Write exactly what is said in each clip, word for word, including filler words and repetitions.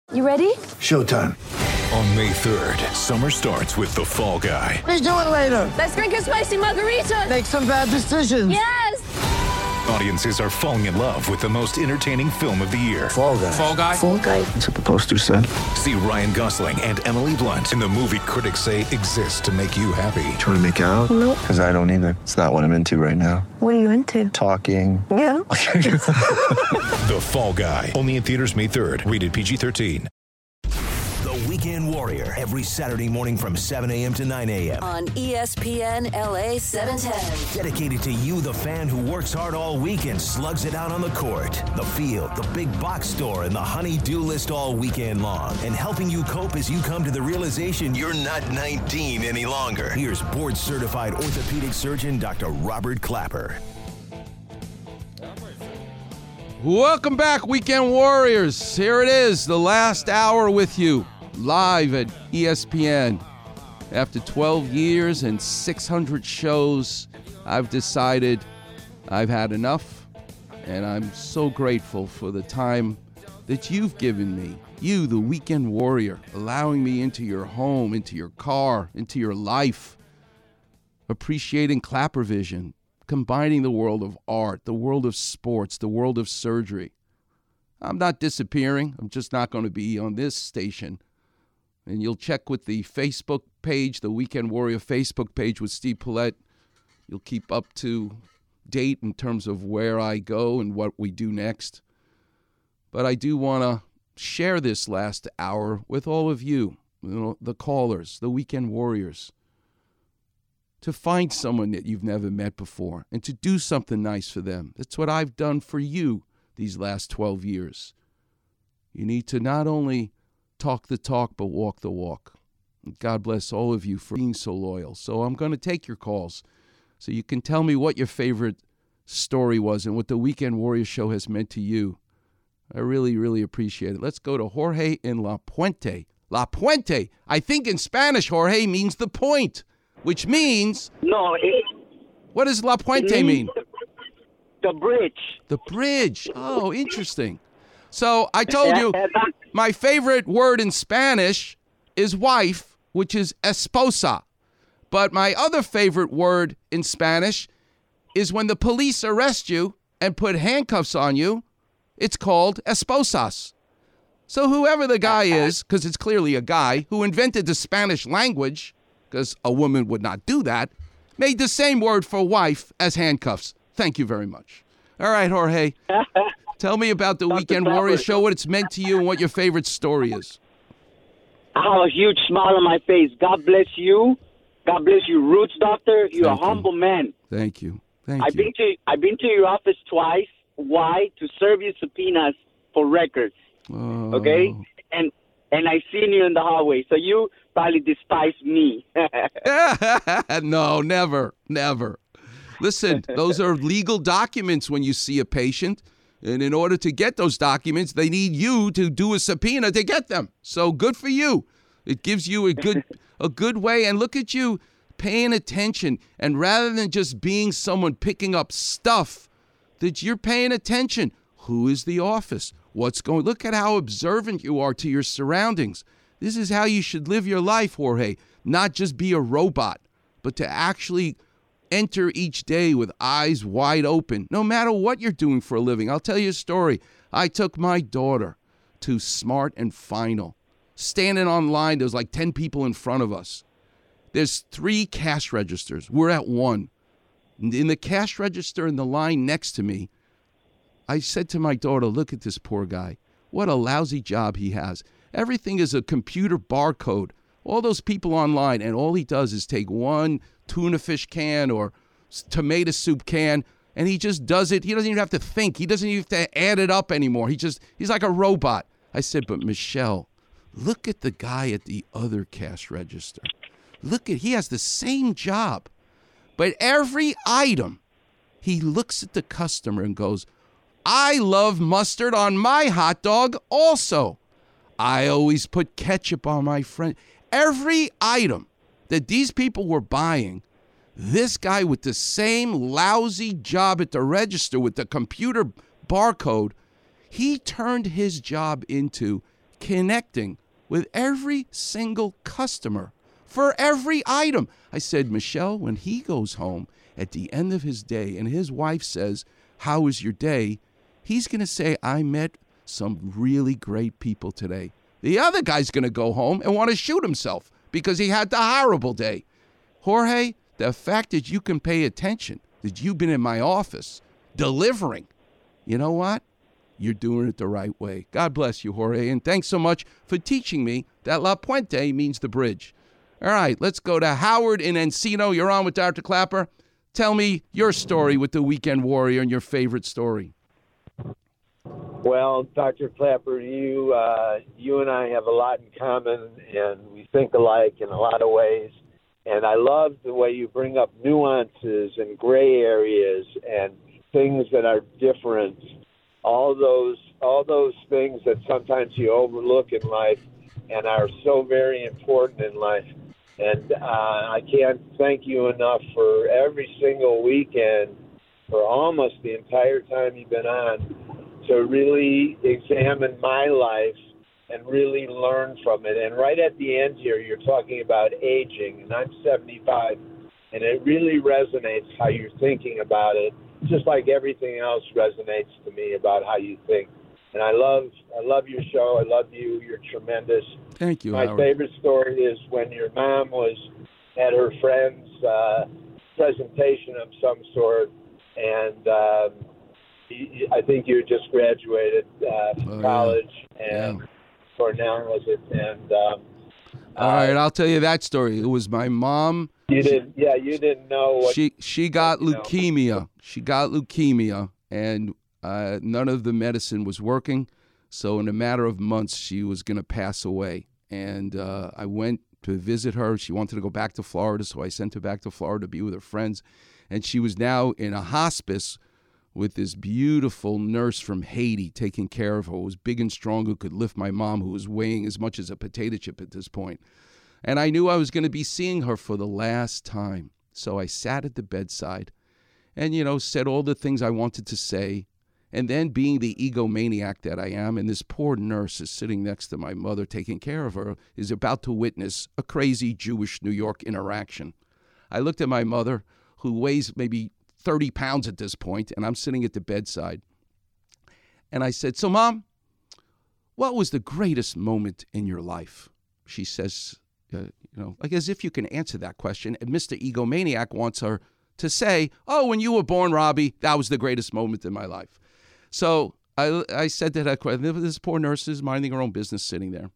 You ready? Showtime. On May third, summer starts with The Fall Guy. Let's do it later. Let's drink a spicy margarita. Make some bad decisions. Yes! Audiences are falling in love with the most entertaining film of the year. Fall Guy. Fall Guy? Fall guy. That's what the poster said. See Ryan Gosling and Emily Blunt in the movie critics say exists to make you happy. Trying to make it out? Nope. Because I don't either. It's not what I'm into right now. What are you into? Talking. Yeah. The Fall Guy. Only in theaters May third. Rated P G thirteen. The Weekend Warrior, every Saturday morning from seven a.m. to nine a.m. On E S P N L A seven ten. Dedicated to you, the fan who works hard all week and slugs it out on the court, the field, the big box store, and the honey-do list all weekend long. And helping you cope as you come to the realization you're not nineteen any longer. Here's board-certified orthopedic surgeon Doctor Robert Clapper. Welcome back, Weekend Warriors. Here it is, the last hour with you, live at E S P N. After twelve years and six hundred shows, I've decided I've had enough, and I'm so grateful for the time that you've given me. You, the Weekend Warrior, allowing me into your home, into your car, into your life, appreciating Clapper Vision, combining the world of art, the world of sports, the world of surgery. I'm not disappearing. I'm just not going to be on this station. And you'll check with the Facebook page, the Weekend Warrior Facebook page with Steve Paulette. You'll keep up to date in terms of where I go and what we do next. But I do want to share this last hour with all of you, you know, the callers, the Weekend Warriors, to find someone that you've never met before and to do something nice for them. That's what I've done for you these last twelve years. You need to not only talk the talk, but walk the walk. And God bless all of you for being so loyal. So I'm going to take your calls so you can tell me what your favorite story was and what the Weekend Warrior Show has meant to you. I really, really appreciate it. Let's go to Jorge in La Puente. La Puente. I think in Spanish, Jorge means the point. Which means... No, it... What does La Puente mean? The, the bridge. The bridge. Oh, interesting. So I told you my favorite word in Spanish is wife, which is esposa. But my other favorite word in Spanish is when the police arrest you and put handcuffs on you, it's called esposas. So whoever the guy is, because it's clearly a guy, who invented the Spanish language, because a woman would not do that, made the same word for wife as handcuffs. Thank you very much. All right, Jorge. Tell me about the Weekend Warrior Show, what it's meant to you, and what your favorite story is. I have a huge smile on my face. God bless you. God bless you, Roots Doctor. You're Thank a humble you. man. Thank you. Thank I've you. been to I've been to your office twice. Why? To serve you subpoenas for records. Oh. Okay? And and I seen you in the hallway. So you probably despise me. No, never, never. Listen, those are legal documents when you see a patient. And in order to get those documents, they need you to do a subpoena to get them. So good for you. It gives you a good a good way. And look at you paying attention. And rather than just being someone picking up stuff, that you're paying attention. Who is the office? What's going? Look at how observant you are to your surroundings. This is how you should live your life, Jorge. Not just be a robot, but to actually enter each day with eyes wide open, no matter what you're doing for a living. I'll tell you a story. I took my daughter to Smart and Final. Standing online, there was like ten people in front of us. There's three cash registers. We're at one. In the cash register in the line next to me, I said to my daughter, look at this poor guy. What a lousy job he has. Everything is a computer barcode. All those people online, and all he does is take one tuna fish can or tomato soup can, and he just does it. He doesn't even have to think. He doesn't even have to add it up anymore. He just, he's like a robot. I said, but Michelle, look at the guy at the other cash register. Look at, he has the same job. But every item, he looks at the customer and goes, I love mustard on my hot dog also. I always put ketchup on my friend. Every item that these people were buying, this guy with the same lousy job at the register with the computer barcode, he turned his job into connecting with every single customer for every item. I said, Michelle, when he goes home at the end of his day and his wife says, how was your day? He's going to say, I met some really great people today. The other guy's going to go home and want to shoot himself because he had the horrible day. Jorge, the fact that you can pay attention, that you've been in my office delivering, you know what? You're doing it the right way. God bless you, Jorge, and thanks so much for teaching me that La Puente means the bridge. All right, let's go to Howard in Encino. You're on with Doctor Clapper. Tell me your story with the Weekend Warrior and your favorite story. Well, Doctor Clapper, you uh, you and I have a lot in common, and we think alike in a lot of ways. And I love the way you bring up nuances and gray areas and things that are different. All those all those things that sometimes you overlook in life and are so very important in life. And uh, I can't thank you enough for every single weekend, for almost the entire time you've been on, to really examine my life and really learn from it. And right at the end here, you're talking about aging, and I'm seventy-five, and it really resonates how you're thinking about it, just like everything else resonates to me about how you think. And I love I love your show. I love you. You're tremendous. Thank you, My Howard. favorite story is when your mom was at her friend's uh, presentation of some sort, and um, you, I think you just graduated uh, from oh, college, yeah. and yeah. Cornell was it? And um, all right, I'll tell you that story. It was my mom. You didn't, yeah, you didn't know what she she got you know. leukemia. She got leukemia, and uh, none of the medicine was working. So in a matter of months, she was going to pass away. And uh, I went to visit her. She wanted to go back to Florida, so I sent her back to Florida to be with her friends. And she was now in a hospice with this beautiful nurse from Haiti taking care of her, who was big and strong, who could lift my mom, who was weighing as much as a potato chip at this point. And I knew I was going to be seeing her for the last time. So I sat at the bedside and, you know, said all the things I wanted to say. And then, being the egomaniac that I am, and this poor nurse is sitting next to my mother taking care of her, is about to witness a crazy Jewish New York interaction. I looked at my mother, who weighs maybe thirty pounds at this point, and I'm sitting at the bedside. And I said, so, Mom, what was the greatest moment in your life? She says, uh, you know, like as if you can answer that question. And Mister Egomaniac wants her to say, oh, when you were born, Robbie, that was the greatest moment in my life. So I, I said to that question, this poor nurse is minding her own business sitting there.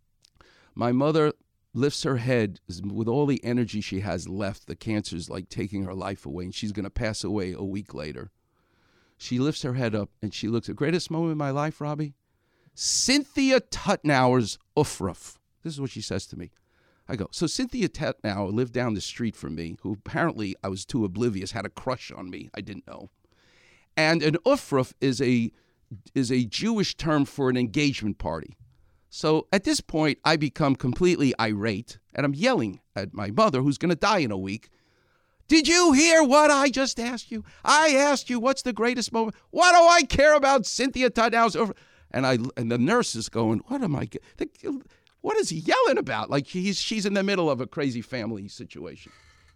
My mother lifts her head with all the energy she has left. The cancer's like taking her life away, and she's going to pass away a week later. She lifts her head up, and she looks at, greatest moment in my life, Robbie? Cynthia Tutnauer's Uffruff. This is what she says to me. I go, so Cynthia Tutnauer lived down the street from me, who apparently I was too oblivious, had a crush on me. I didn't know. And an Uffruff is a is a Jewish term for an engagement party. So at this point, I become completely irate, and I'm yelling at my mother, who's going to die in a week. Did you hear what I just asked you? I asked you, what's the greatest moment? What do I care about Cynthia Tutnauer's Uffruff? And I and the nurse is going, what am I? What is he yelling about? Like he's she's in the middle of a crazy family situation.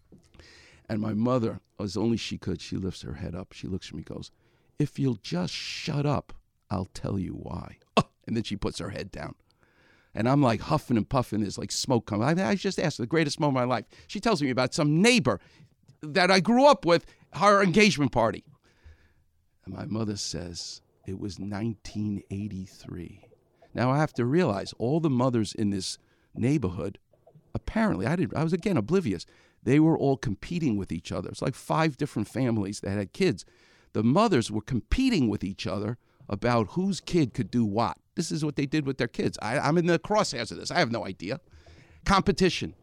And my mother, as only she could, she lifts her head up. She looks at me and goes, if you'll just shut up, I'll tell you why. Oh, and then she puts her head down. And I'm like huffing and puffing. There's like smoke coming. I, I just asked her the greatest moment of my life. She tells me about some neighbor that I grew up with, her engagement party. And my mother says, it was nineteen eighty-three. Now I have to realize all the mothers in this neighborhood, apparently, I did. I was, again, oblivious. They were all competing with each other. It's like five different families that had kids. The mothers were competing with each other about whose kid could do what. This is what they did with their kids. I, I'm in the crosshairs of this. I have no idea. Competition.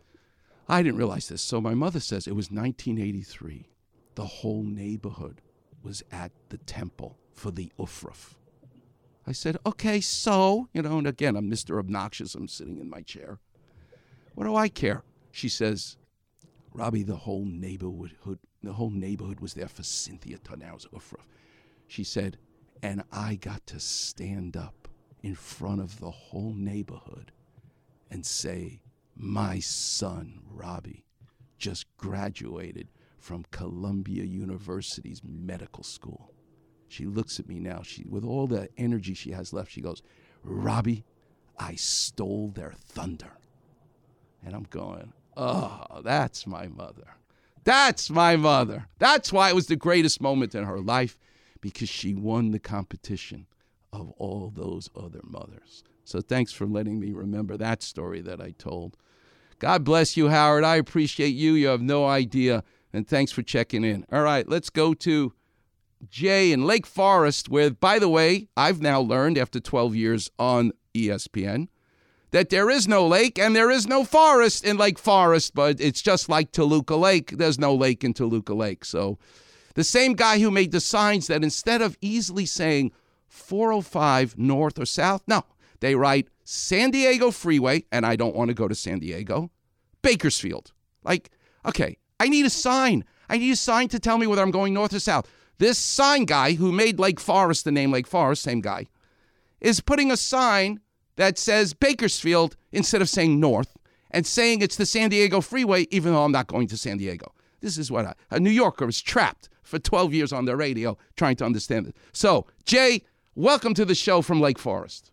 I didn't realize this. So my mother says it was nineteen eighty-three. The whole neighborhood was at the temple for the Uffruff. I said, okay, so, you know, and again, I'm Mister Obnoxious. I'm sitting in my chair. What do I care? She says, Robbie, the whole neighborhood, the whole neighborhood was there for Cynthia Tutnauer's Uffruff. She said, and I got to stand up in front of the whole neighborhood and say, my son, Robbie, just graduated from Columbia University's medical school. She looks at me now. She, with all the energy she has left, she goes, Robbie, I stole their thunder. And I'm going, oh, that's my mother. That's my mother. That's why it was the greatest moment in her life, because she won the competition of all those other mothers. So thanks for letting me remember that story that I told. God bless you, Howard. I appreciate you. You have no idea. And thanks for checking in. All right, let's go to Jay in Lake Forest, where, by the way, I've now learned after twelve years on E S P N that there is no lake and there is no forest in Lake Forest, but it's just like Toluca Lake. There's no lake in Toluca Lake. So the same guy who made the signs that instead of easily saying four oh five north or south, no, they write San Diego Freeway, and I don't want to go to San Diego, Bakersfield. Like, okay, I need a sign. I need a sign to tell me whether I'm going north or south. This sign guy who made Lake Forest the name Lake Forest, same guy, is putting a sign that says Bakersfield instead of saying north and saying it's the San Diego Freeway, even though I'm not going to San Diego. This is what I, a New Yorker is trapped for twelve years on the radio trying to understand it. So, Jay, welcome to the show from Lake Forest.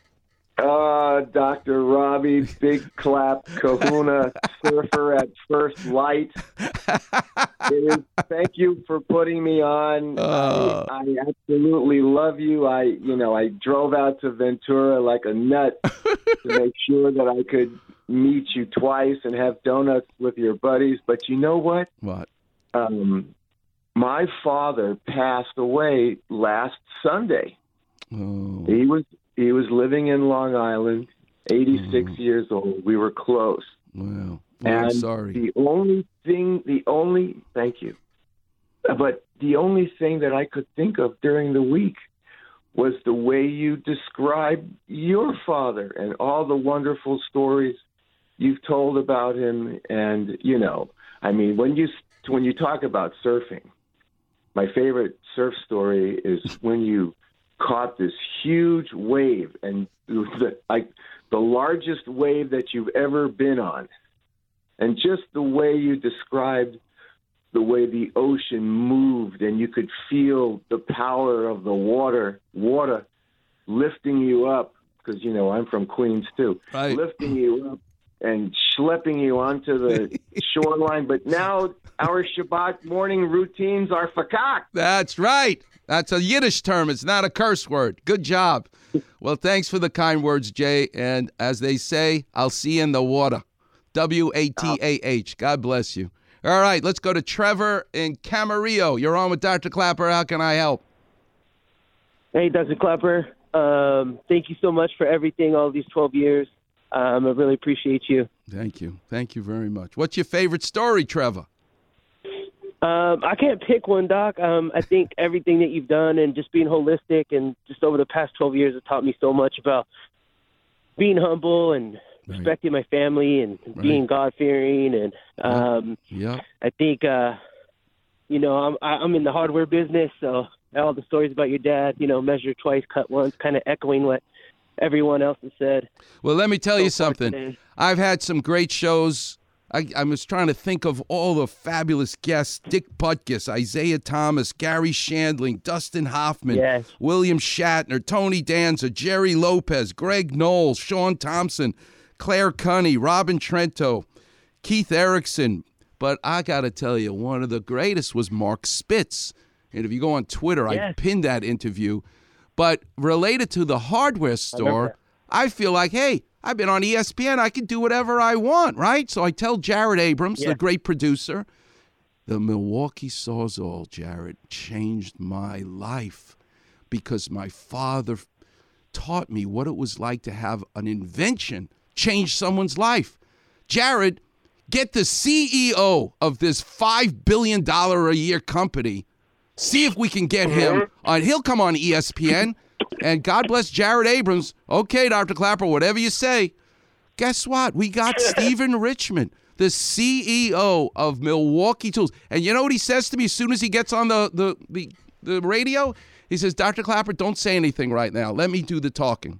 Uh, Doctor Robbie, big clap, kahuna, surfer at first light. It is, thank you for putting me on. Uh, I, I absolutely love you. I, you know, I drove out to Ventura like a nut to make sure that I could meet you twice and have donuts with your buddies. But you know what? What? Um, my father passed away last Sunday. Oh. He was he was living in Long Island, eighty-six Oh. years old. We were close. Wow. Oh, And I'm sorry. the only thing, the only, thank you, but the only thing that I could think of during the week was the way you described your father and all the wonderful stories you've told about him. And, you know, I mean, when you, when you talk about surfing, my favorite surf story is when you caught this huge wave, and the, like the largest wave that you've ever been on. And just the way you described the way the ocean moved, and you could feel the power of the water, water lifting you up, because, you know, I'm from Queens too, Right. lifting you up and schlepping you onto the shoreline. But now our Shabbat morning routines are fakak. That's right. That's a Yiddish term. It's not a curse word. Good job. Well, thanks for the kind words, Jay. And as they say, I'll see you in the water. W A T A H. God bless you. All right, let's go to Trevor in Camarillo. You're on with Doctor Clapper. How can I help? Hey, Doctor Clapper. Um, thank you so much for everything all these twelve years. Um, I really appreciate you. Thank you. Thank you very much. What's your favorite story, Trevor? Um, I can't pick one, Doc. Um, I think everything that you've done and just being holistic and just over the past twelve years has taught me so much about being humble and Right. respecting my family and Right. being God-fearing. And um, Yeah. I think, uh, you know, I'm, I'm in the hardware business, so all the stories about your dad, you know, measure twice, cut once, kind of echoing what everyone else has said. Well, let me tell So you far something. today. I've had some great shows. I, I was trying to think of all the fabulous guests: Dick Butkus, Isaiah Thomas, Gary Shandling, Dustin Hoffman, Yes. William Shatner, Tony Danza, Jerry Lopez, Greg Knowles, Sean Thompson, Claire Cunney, Robin Trento, Keith Erickson. But I got to tell you, one of the greatest was Mark Spitz. And if you go on Twitter, I Yes. pinned that interview. But related to the hardware store, I feel like, hey, I've been on E S P N. I can do whatever I want, right? So I tell Jared Abrams, Yeah. the great producer, the Milwaukee Sawzall, Jared, changed my life because my father taught me what it was like to have an invention change someone's life. Jared, get the C E O of this five billion dollars a year company. See if we can get him on. He'll come on E S P N. And God bless Jared Abrams. Okay, Doctor Clapper, whatever you say. Guess what? We got Stephen Richmond, the C E O of Milwaukee Tools. And you know what he says to me as soon as he gets on the, the, the, the radio? He says, Doctor Clapper, don't say anything right now. Let me do the talking.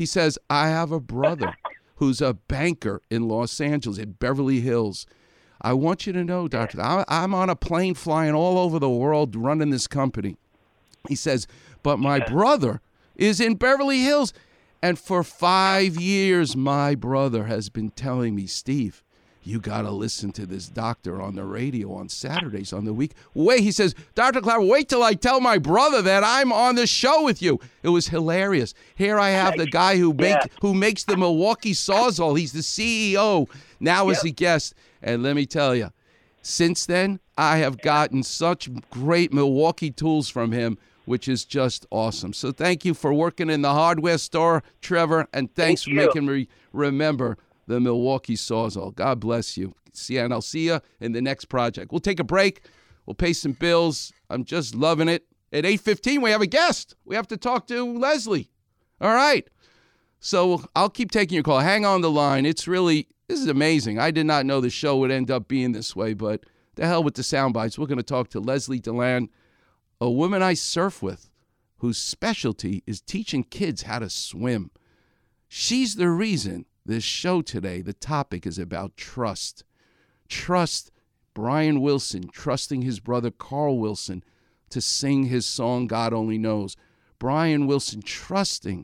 He says, I have a brother who's a banker in Los Angeles, in Beverly Hills. I want you to know, Doctor, I'm on a plane flying all over the world running this company. He says, but my brother is in Beverly Hills. And for five years, my brother has been telling me, Steve, you got to listen to this doctor on the radio on Saturdays on the week. Wait, he says, Doctor Clapper, wait till I tell my brother that I'm on the show with you. It was hilarious. Here I have the guy who make Yeah. who makes the Milwaukee Sawzall. He's the C E O now Yep. as a guest. And let me tell you, since then, I have gotten such great Milwaukee tools from him, which is just awesome. So thank you for working in the hardware store, Trevor, and thanks Thank for you. making me remember the Milwaukee Sawzall. God bless you. See, and I'll see you in the next project. We'll take a break. We'll pay some bills. I'm just loving it. At eight fifteen, we have a guest. We have to talk to Leslie. All right. So I'll keep taking your call. Hang on the line. It's really, this is amazing. I did not know the show would end up being this way, but the hell with the sound bites. We're going to talk to Leslie Deland, a woman I surf with, whose specialty is teaching kids how to swim. She's the reason this show today, the topic is about trust. Trust, Brian Wilson trusting his brother Carl Wilson to sing his song God Only Knows. Brian Wilson trusting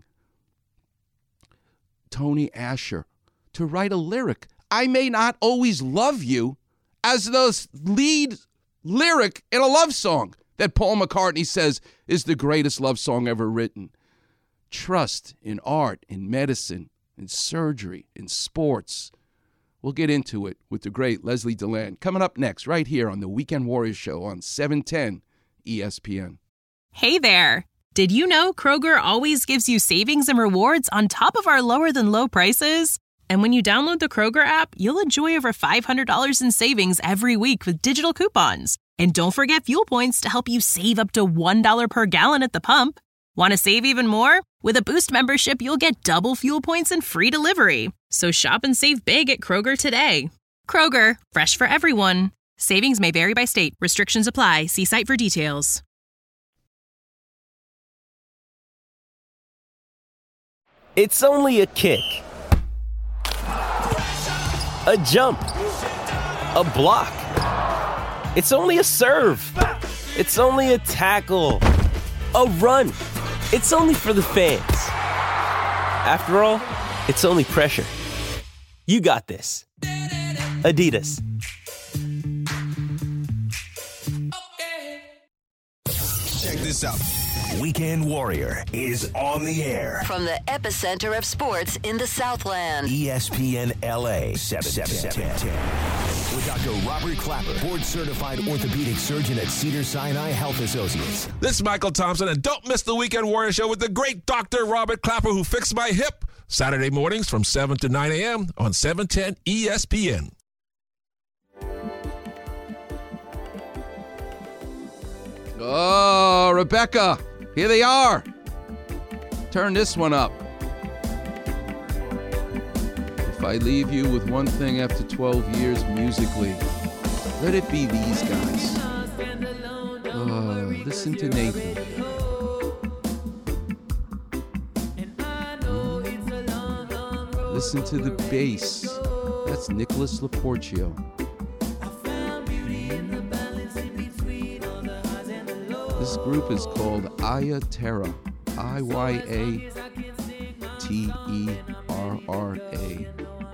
Tony Asher to write a lyric, I may not always love you, as the lead lyric in a love song that Paul McCartney says is the greatest love song ever written. Trust in art, in medicine, in surgery, in sports. We'll get into it with the great Leslie Deland coming up next right here on the Weekend Warriors Show on seven ten E S P N. Hey there. Did you know Kroger always gives you savings and rewards on top of our lower than low prices? And when you download the Kroger app, you'll enjoy over five hundred dollars in savings every week with digital coupons. And don't forget fuel points to help you save up to one dollar per gallon at the pump. Want to save even more? With a Boost membership, you'll get double fuel points and free delivery. So shop and save big at Kroger today. Kroger, fresh for everyone. Savings may vary by state. Restrictions apply. See site for details. It's only a kick, a jump, a block. It's only a serve. It's only a tackle, a run. It's only for the fans. After all, it's only pressure. You got this. Adidas. Check this out. Weekend Warrior is on the air. From the epicenter of sports in the Southland. E S P N L A seven ten. With Doctor Robert Clapper, board-certified orthopedic surgeon at Cedars-Sinai Health Associates. This is Michael Thompson, and don't miss the Weekend Warrior Show with the great Doctor Robert Clapper, who fixed my hip. Saturday mornings from seven to nine a.m. on seven ten E S P N. Oh, Rebecca, here they are. Turn this one up. If I leave you with one thing after twelve years musically, let it be these guys. Oh, listen to Nathan. Listen to the bass. That's Nicholas Laporcio. This group is called Iya Terra. I Y A T E R R A.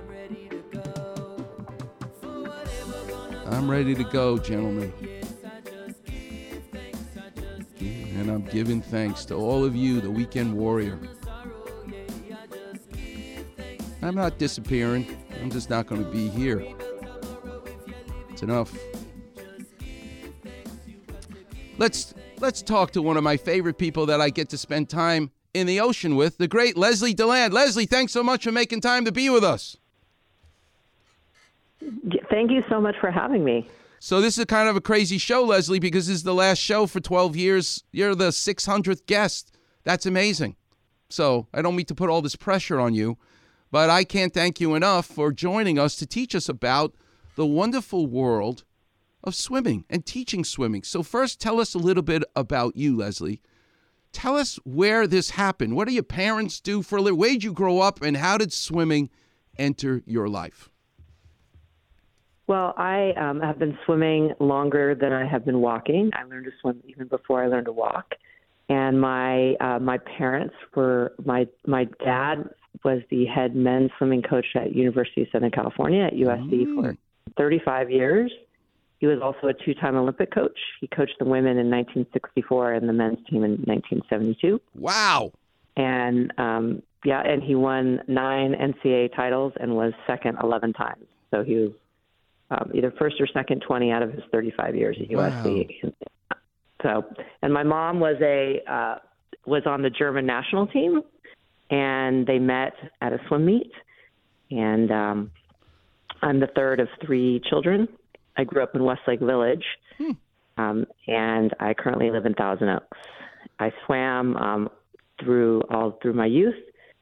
I'm ready to go, gentlemen. And I'm giving thanks to all of you, the Weekend Warrior. I'm not disappearing. I'm just not going to be here. It's enough. Let's let's talk to one of my favorite people that I get to spend time in the ocean with, the great Leslie Deland. Leslie, thanks so much for making time to be with us. Thank you so much for having me. So this is kind of a crazy show, Leslie, because this is the last show for twelve years. You're the six hundredth guest. That's amazing. So I don't mean to put all this pressure on you, but I can't thank you enough for joining us to teach us about the wonderful world of swimming and teaching swimming. So first, tell us a little bit about you, Leslie. Tell us where this happened. What do your parents do for a living? Where did you grow up, and how did swimming enter your life? Well, I um, have been swimming longer than I have been walking. I learned to swim even before I learned to walk. And my uh, my parents were my my dad was the head men's swimming coach at University of Southern California at U S C mm. for thirty-five years. He was also a two-time Olympic coach. He coached the women in nineteen sixty-four and the men's team in nineteen seventy-two. Wow. And um, yeah, and he won nine N C A A titles and was second eleven times. So he was um, either first or second twenty out of his thirty-five years at U S C. Wow. So, and my mom was a uh, was on the German national team, and they met at a swim meet. And um, I'm the third of three children. I grew up in Westlake Village, hmm. um, and I currently live in Thousand Oaks. I swam um, through all through my youth.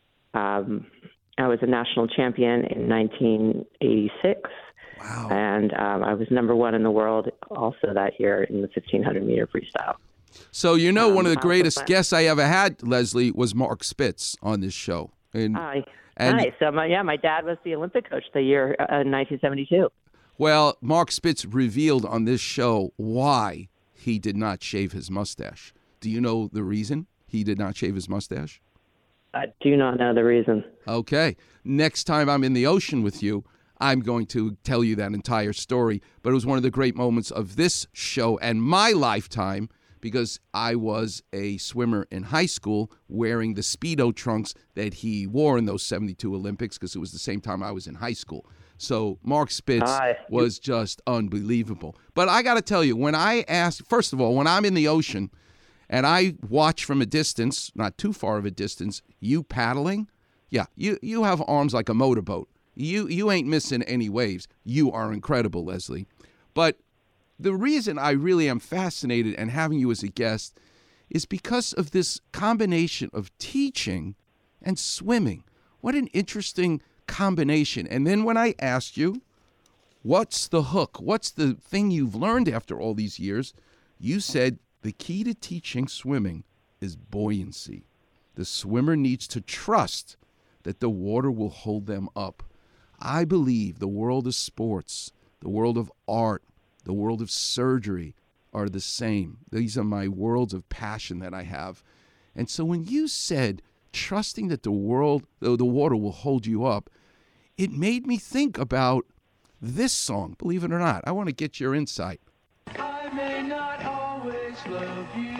Um, I was a national champion in nineteen eighty-six. Wow. And um, I was number one in the world also that year in the fifteen hundred meter freestyle. So, you know, um, one of the greatest guests I ever had, Leslie, was Mark Spitz on this show. And, uh, and nice. So, my, yeah, my dad was the Olympic coach the year uh, in nineteen seventy-two. Well, Mark Spitz revealed on this show why he did not shave his mustache. Do you know the reason he did not shave his mustache? I do not know the reason. Okay. Next time I'm in the ocean with you, I'm going to tell you that entire story. But it was one of the great moments of this show and my lifetime because I was a swimmer in high school wearing the Speedo trunks that he wore in those seventy-two Olympics because it was the same time I was in high school. So Mark Spitz Hi. was just unbelievable. But I got to tell you, when I asked, first of all, when I'm in the ocean and I watch from a distance, not too far of a distance, you paddling, yeah, you, you have arms like a motorboat. You you ain't missing any waves. You are incredible, Leslie. But the reason I really am fascinated and having you as a guest is because of this combination of teaching and swimming. What an interesting combination. And then when I asked you, what's the hook? What's the thing you've learned after all these years? You said the key to teaching swimming is buoyancy. The swimmer needs to trust that the water will hold them up. I believe the world of sports, the world of art, the world of surgery are the same. These are my worlds of passion that I have. And so when you said trusting that the world, the water will hold you up, it made me think about this song, believe it or not. I want to get your insight. I may not always love you,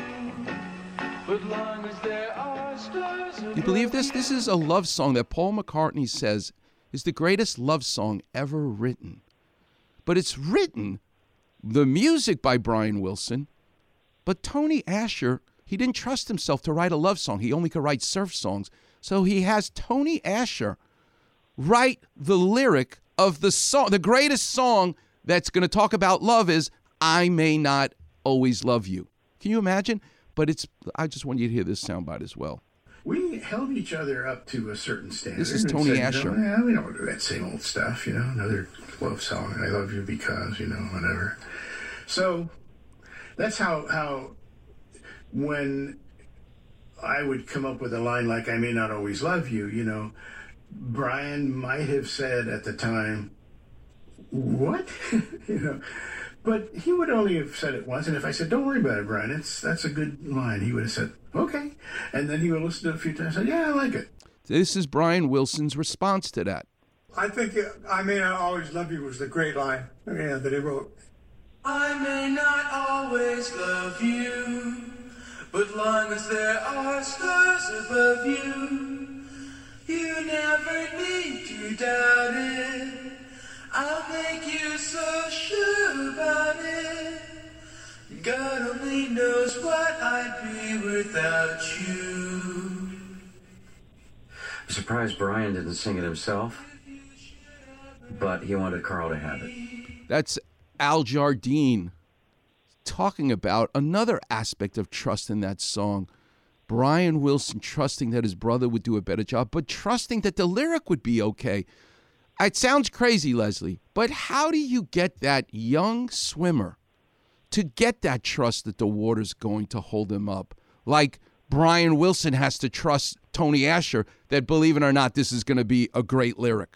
but long as there are stars above You believe this? This is a love song that Paul McCartney says is the greatest love song ever written. But it's written, the music by Brian Wilson, but Tony Asher, he didn't trust himself to write a love song. He only could write surf songs. So he has Tony Asher write the lyric of the song. The greatest song that's going to talk about love is I May Not Always Love You. Can you imagine? But it's, I just want you to hear this soundbite as well. We held each other up to a certain standard. This is Tony said, Asher. You know, yeah, we don't do that same old stuff, you know, another love song, I love you because, you know, whatever. So that's how, how when I would come up with a line like, I may not always love you, you know, Brian might have said at the time, what? you know, but he would only have said it once. And if I said, don't worry about it, Brian, it's, that's a good line, he would have said, okay. And then he would listen to it a few times and say, yeah, I like it. This is Brian Wilson's response to that. I think I May Not Always Love You was the great line yeah, that he wrote. I may not always love you, but long as there are stars above you, you never need to doubt it. I'll make you so sure about it. God only knows what I'd be without you. I'm surprised Brian didn't sing it himself, but he wanted Carl to have it. That's Al Jardine talking about another aspect of trust in that song. Brian Wilson trusting that his brother would do a better job, but trusting that the lyric would be okay. It sounds crazy, Leslie, but how do you get that young swimmer to get that trust that the water's going to hold him up? Like Brian Wilson has to trust Tony Asher that, believe it or not, this is going to be a great lyric?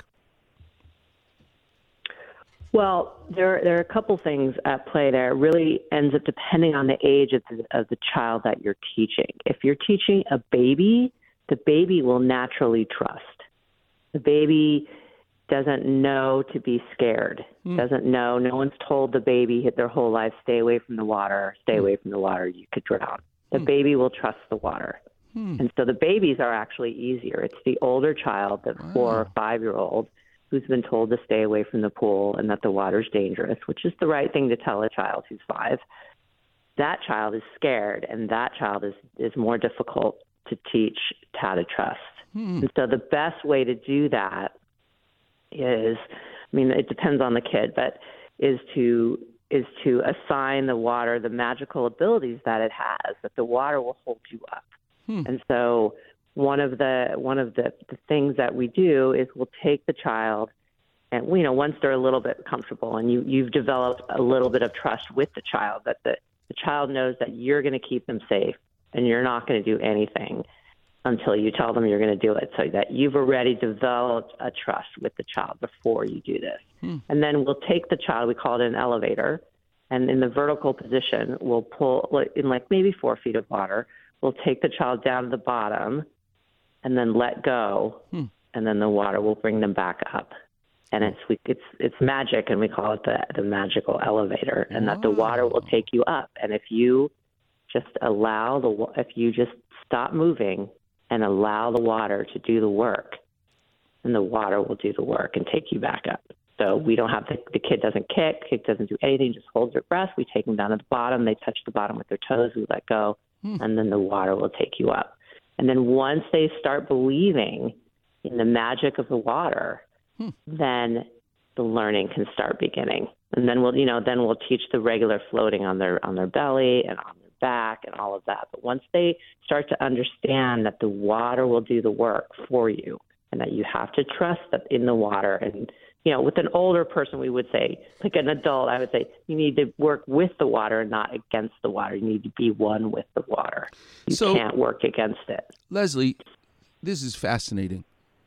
Well, there there are a couple things at play there. It really ends up depending on the age of the, of the child that you're teaching. If you're teaching a baby, the baby will naturally trust. The baby doesn't know to be scared, mm. doesn't know. No one's told the baby their whole life, stay away from the water, stay mm. away from the water, you could drown. The mm. baby will trust the water. Mm. And so the babies are actually easier. It's the older child, the wow. four or five-year-old, who's been told to stay away from the pool and that the water's dangerous, which is the right thing to tell a child who's five. That child is scared, and that child is, is more difficult to teach how to trust. Hmm. And so the best way to do that is, I mean, it depends on the kid, but is to is to assign the water the magical abilities that it has, that the water will hold you up. Hmm. And so one of the one of the, the things that we do is we'll take the child, and you know, once they're a little bit comfortable and you, you've developed a little bit of trust with the child, that the, the child knows that you're going to keep them safe and you're not going to do anything until you tell them you're going to do it, so that you've already developed a trust with the child before you do this. Hmm. And then we'll take the child, we call it an elevator, and in the vertical position, we'll pull in like maybe four feet of water. We'll take the child down to the bottom and then let go, hmm. and then the water will bring them back up. And it's we, it's it's magic, and we call it the, the magical elevator, and oh. that the water will take you up. And if you just allow the if you just stop moving and allow the water to do the work, then the water will do the work and take you back up. So we don't have the, the kid doesn't kick, kid doesn't do anything, just holds their breath. We take them down to the bottom. They touch the bottom with their toes. We let go, hmm. and then the water will take you up. And then once they start believing in the magic of the water, hmm. then the learning can start beginning. And then we'll, you know, then we'll teach the regular floating on their on their belly and on their back and all of that. But once they start to understand that the water will do the work for you, and that you have to trust that in the water, and you know, with an older person, we would say, like an adult, I would say, you need to work with the water, not against the water. You need to be one with the water. You so, can't work against it. Leslie, this is fascinating.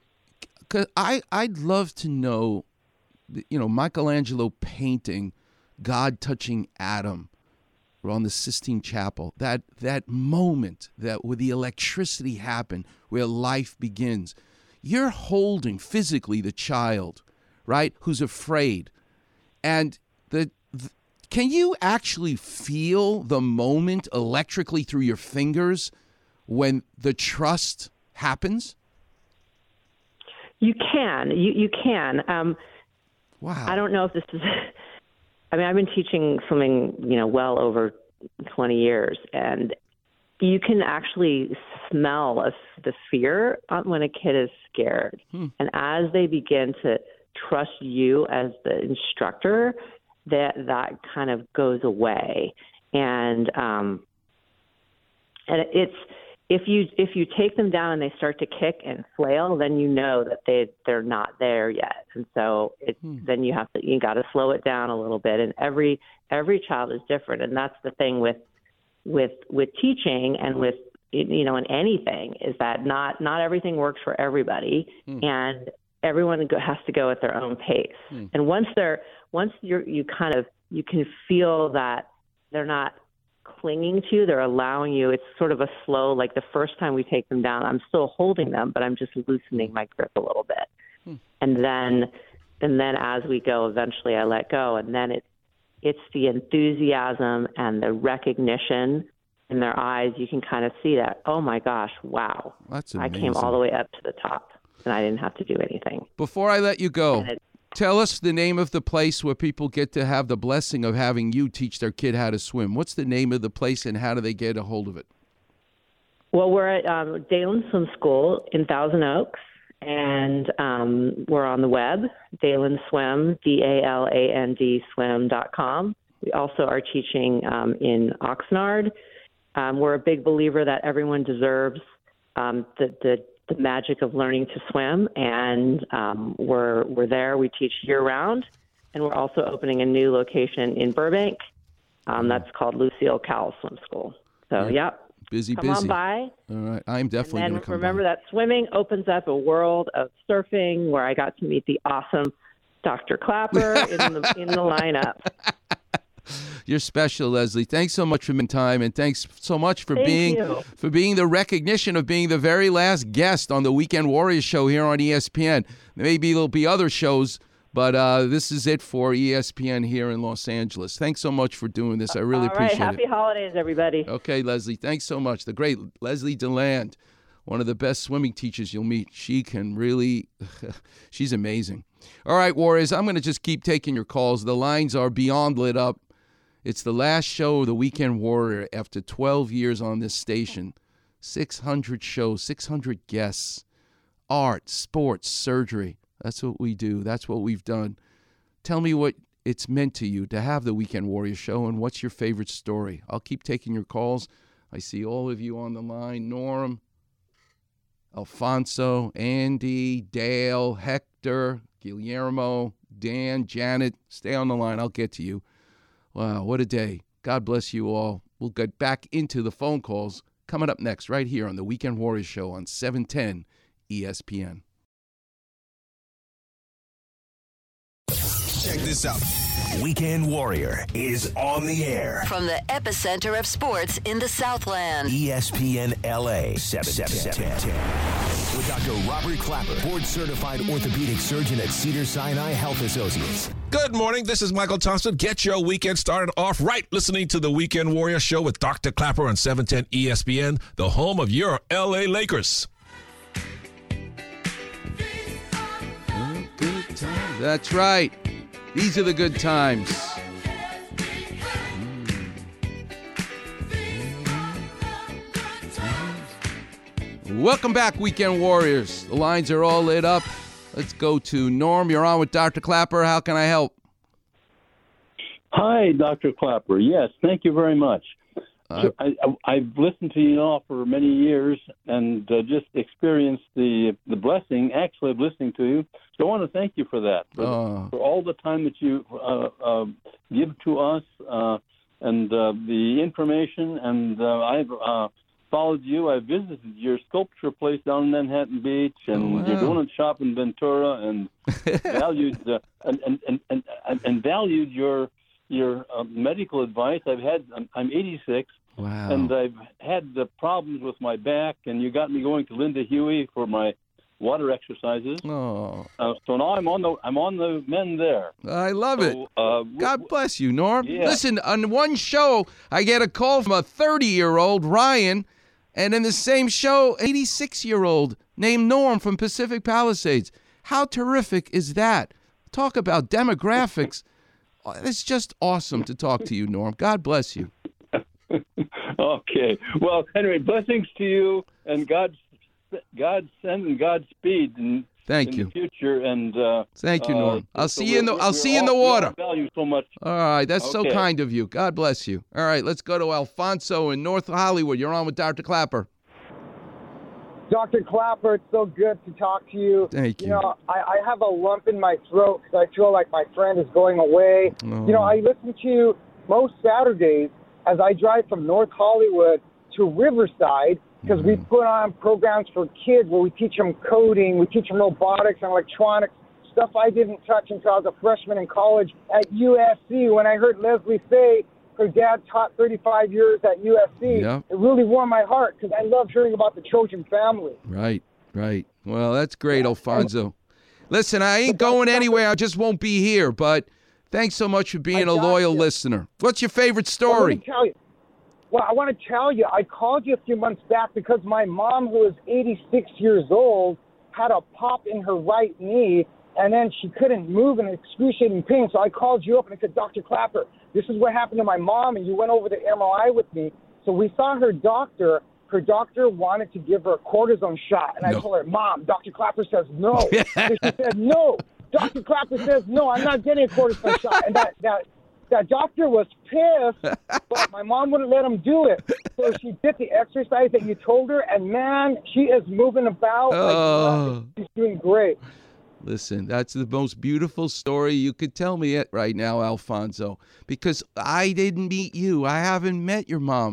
'Cause I, I'd love to know, you know, Michelangelo painting God touching Adam on the Sistine Chapel, that that moment that where the electricity happened, where life begins. You're holding physically the child, right, who's afraid. And the, the can you actually feel the moment electrically through your fingers when the trust happens? You can. You you can. Um, wow. I don't know if this is... I mean, I've been teaching swimming, you know, well over twenty years, and you can actually smell a, the fear when a kid is scared. Hmm. And as they begin to trust you as the instructor, that that kind of goes away. And um, and it's if you if you take them down and they start to kick and flail, then you know that they they're not there yet. And so it hmm. then you have to you got to slow it down a little bit. And every every child is different, and that's the thing with with with teaching and with you know in anything is that not not everything works for everybody, hmm. and everyone has to go at their own pace. Hmm. And once they're once you're you kind of you can feel that they're not clinging to, they're allowing you, it's sort of a slow, like the first time we take them down, I'm still holding them, but I'm just loosening my grip a little bit. Hmm. And then, and then as we go, eventually I let go. And then it's, it's the enthusiasm and the recognition in their eyes. You can kind of see that, oh my gosh, wow. That's I amazing. came all the way up to the top and I didn't have to do anything. Before I let you go, tell us the name of the place where people get to have the blessing of having you teach their kid how to swim. What's the name of the place, and how do they get a hold of it? Well, we're at um, Dalen Swim School in Thousand Oaks, and um, we're on the web, Dalen Swim, D A L A N D swim dot com. We also are teaching um, in Oxnard. Um, we're a big believer that everyone deserves um, the, the the magic of learning to swim, and um, we're we're there. We teach year-round, and we're also opening a new location in Burbank. Um, that's called Lucille Cowell Swim School. So, yeah. busy, Come busy. on by. All right, I'm definitely And going then to come remember by. that swimming opens up a world of surfing where I got to meet the awesome Doctor Clapper in the in the lineup. You're special, Leslie. Thanks so much for your time, and thanks so much for Thank being you. for being the recognition of being the very last guest on the Weekend Warriors show here on E S P N. Maybe there'll be other shows, but uh, this is it for E S P N here in Los Angeles. Thanks so much for doing this. I really All right, appreciate happy it. holidays, everybody. Okay, Leslie, thanks so much. The great Leslie DeLand, one of the best swimming teachers you'll meet. She can really, she's amazing. All right, Warriors, I'm going to just keep taking your calls. The lines are beyond lit up. It's the last show of the Weekend Warrior after twelve years on this station. six hundred shows, six hundred guests, art, sports, surgery. That's what we do. That's what we've done. Tell me what it's meant to you to have the Weekend Warrior show, and what's your favorite story. I'll keep taking your calls. I see all of you on the line. Norm, Alfonso, Andy, Dale, Hector, Guillermo, Dan, Janet. Stay on the line. I'll get to you. Wow, what a day. God bless you all. We'll get back into the phone calls coming up next right here on the Weekend Warriors show on seven ten E S P N. Check this out. Weekend Warrior is on the air. From the epicenter of sports in the Southland. E S P N L A seven ten. With Doctor Robert Clapper, board-certified orthopedic surgeon at Cedars-Sinai Health Associates. Good morning. This is Michael Thompson. Get your weekend started off right listening to the Weekend Warrior show with Doctor Clapper on seven ten E S P N, the home of your L A Lakers. Good times. That's right. These are the good times. Welcome back, Weekend Warriors. The lines are all lit up. Let's go to Norm. You're on with Doctor Clapper. How can I help? Hi, Doctor Clapper. Yes, thank you very much. Uh, So I, I, I've listened to you now for many years and uh, just experienced the the blessing, actually, of listening to you. So I want to thank you for that, for, Oh. for all the time that you uh, uh, give to us uh, and uh, the information. And uh, I've uh, followed you. I visited your sculpture place down in Manhattan Beach and Oh, your wow. donut shop in Ventura, and valued uh, and, and, and, and, and valued your your uh, medical advice. I've had I'm, I'm eighty-six. Wow. And I've had the problems with my back, and you got me going to Linda Huey for my water exercises. Oh, Uh, so now I'm on the I'm on the mend there. I love it. So, uh, God bless you, Norm. Yeah. Listen, on one show, I get a call from a thirty-year-old, Ryan, and in the same show, an eighty-six-year-old named Norm from Pacific Palisades. How terrific is that? Talk about demographics. It's just awesome to talk to you, Norm. God bless you. Okay. Well, anyway, blessings to you, and God, God send and Godspeed in, Thank in you. the future. And uh, Thank you, Norm. uh, I'll so see you in the we're- I'll we're see you in the all- we all water. value so much. All right, that's so Okay. kind of you. God bless you. All right, let's go to Alfonso in North Hollywood. You're on with Doctor Clapper. Doctor Clapper, it's so good to talk to you. Thank you. You know, I, I have a lump in my throat because I feel like my friend is going away. Oh. You know, I listen to you most Saturdays as I drive from North Hollywood to Riverside because we put on programs for kids where we teach them coding, we teach them robotics and electronics, stuff I didn't touch until I was a freshman in college at U S C. When I heard Leslie say her dad taught thirty-five years at U S C, Yep. it really warmed my heart because I love hearing about the Trojan family. Right, right. Well, that's great, Alfonso. Listen, I ain't going anywhere. I just won't be here. But thanks so much for being a loyal listener. What's your favorite Well, let story? me tell you. Well, I want to tell you, I called you a few months back because my mom, who is eighty-six years old, had a pop in her right knee, and then she couldn't move in excruciating pain. So I called you up and I said, Doctor Clapper, this is what happened to my mom, and you went over the M R I with me. So we saw her doctor. Her doctor wanted to give her a cortisone shot, and I No. told her, Mom, Doctor Clapper says no. So she said, no. Doctor Clapper says, no, I'm not getting a cortisone shot. And that, that, that doctor was pissed, but my mom wouldn't let him do it. So she did the exercise that you told her, and, man, she is moving about. Like Oh. nothing. She's doing great. Listen, that's the most beautiful story you could tell me it right now, Alfonso, because I didn't meet you. I haven't met your mom.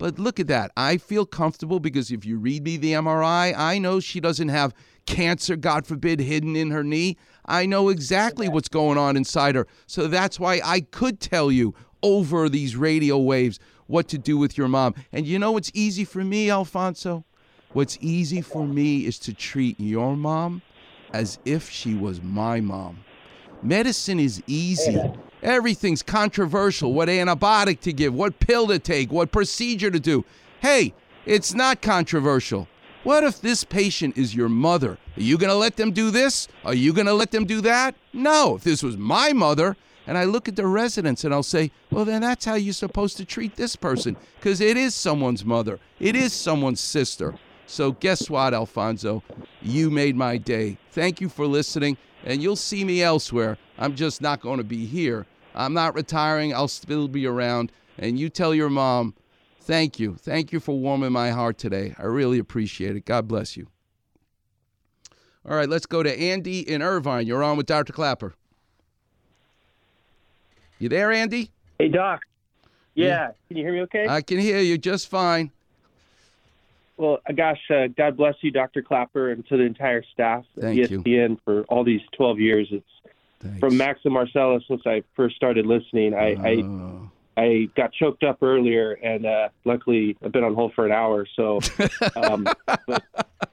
But look at that. I feel comfortable because if you read me the M R I, I know she doesn't have cancer, God forbid, hidden in her knee. I know exactly what's going on inside her. So that's why I could tell you over these radio waves what to do with your mom. And you know what's easy for me, Alfonso? What's easy for me is to treat your mom as if she was my mom. Medicine is easy. Everything's controversial. What antibiotic to give, what pill to take, what procedure to do. Hey, it's not controversial. What if this patient is your mother? Are you going to let them do this? Are you going to let them do that? No. If this was my mother, and I look at the residents and I'll say, well, then that's how you're supposed to treat this person, because it is someone's mother. It is someone's sister. So guess what, Alfonso? You made my day. Thank you for listening, and you'll see me elsewhere. I'm just not going to be here. I'm not retiring. I'll still be around. And you tell your mom, thank you. Thank you for warming my heart today. I really appreciate it. God bless you. All right, let's go to Andy in Irvine. You're on with Doctor Clapper. You there, Andy? Hey, Doc. Yeah. Yeah. Can you hear me okay? I can hear you just fine. Well, uh, gosh, uh, God bless you, Doctor Clapper, and to the entire staff at Thank E S P N you. for all these twelve years. It's Thanks. from Max and Marcella since I first started listening. I Oh. I, I got choked up earlier, and uh, luckily I've been on hold for an hour. So, um, but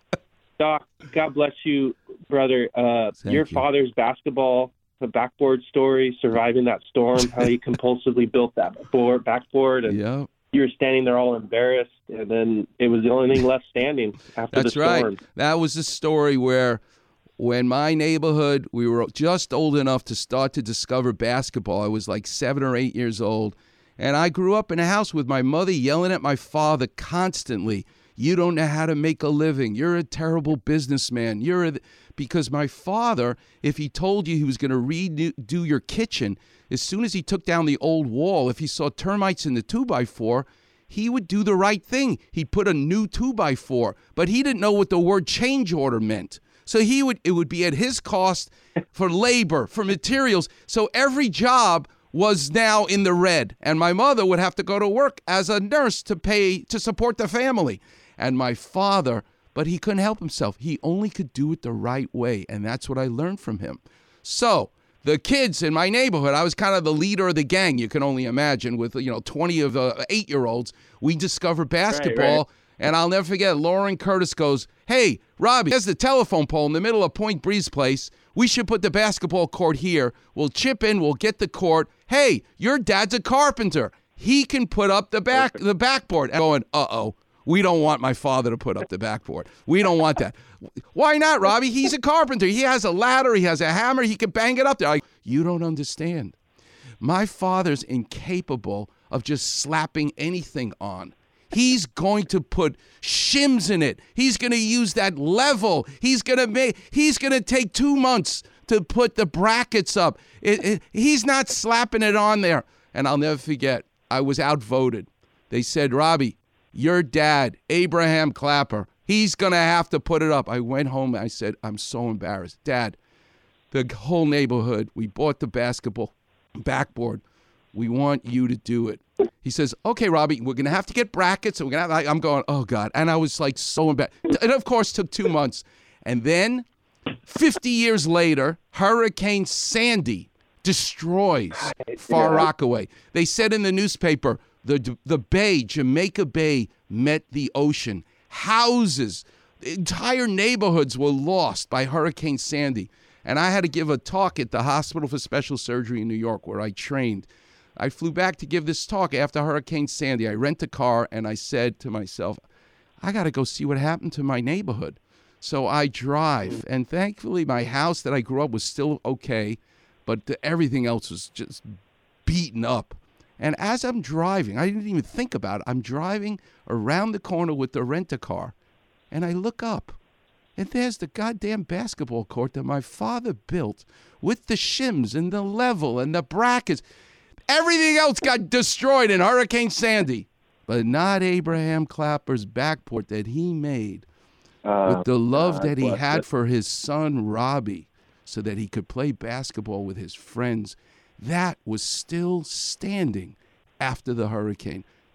Doc, God bless you, brother. Uh, Thank your you. father's basketball, the backboard story, surviving that storm, how he compulsively built that board, backboard, and Yep. you were standing there all embarrassed, and then it was the only thing left standing after That's the storm. right. That was the story where when my neighborhood, we were just old enough to start to discover basketball. I was like seven or eight years old. And I grew up in a house with my mother yelling at my father constantly. You don't know how to make a living. You're a terrible businessman. You're a... Because my father, if he told you he was going to redo your kitchen, as soon as he took down the old wall, if he saw termites in the two by four, he would do the right thing. He'd put a new two by four, but he didn't know what the word change order meant. So he would it would be at his cost for labor, for materials. So every job was now in the red, and my mother would have to go to work as a nurse to pay to support the family. And my father, but he couldn't help himself. He only could do it the right way, and that's what I learned from him. So the kids in my neighborhood, I was kind of the leader of the gang, you can only imagine, with, you know, twenty of the eight-year-olds. We discovered basketball, Right, right. and I'll never forget, Lauren Curtis goes, hey, Robbie, there's the telephone pole in the middle of Point Breeze Place. We should put the basketball court here. We'll chip in, we'll get the court. Hey, your dad's a carpenter. He can put up the back the backboard. And going, uh-oh. We don't want my father to put up the backboard. We don't want that. Why not, Robbie? He's a carpenter. He has a ladder. He has a hammer. He can bang it up there. I, you don't understand. My father's incapable of just slapping anything on. He's going to put shims in it. He's going to use that level. He's going to make. He's going to take two months to put the brackets up. It, it, he's not slapping it on there. And I'll never forget, I was outvoted. They said, Robbie, your dad, Abraham Clapper, he's going to have to put it up. I went home and I said, I'm so embarrassed. Dad, the whole neighborhood, we bought the basketball backboard. We want you to do it. He says, okay, Robbie, we're going to have to get brackets. And we're gonna have, I'm going, oh, God. And I was like so embarrassed. It, of course, took two months. And then fifty years later, Hurricane Sandy destroys Far Rockaway. They said in the newspaper, the the bay, Jamaica Bay, met the ocean. Houses, entire neighborhoods were lost by Hurricane Sandy. And I had to give a talk at the Hospital for Special Surgery in New York where I trained. I flew back to give this talk after Hurricane Sandy. I rent a car and I said to myself, I got to go see what happened to my neighborhood. So I drive, and thankfully my house that I grew up was still okay, but the, everything else was just beaten up. And as I'm driving, I didn't even think about it. I'm driving around the corner with the rent-a-car, and I look up, and there's the goddamn basketball court that my father built with the shims and the level and the brackets. Everything else got destroyed in Hurricane Sandy, but not Abraham Clapper's backboard that he made Uh, with the love God that he bless had it. for his son, Robbie, so that he could play basketball with his friends. That was still standing after the hurricane.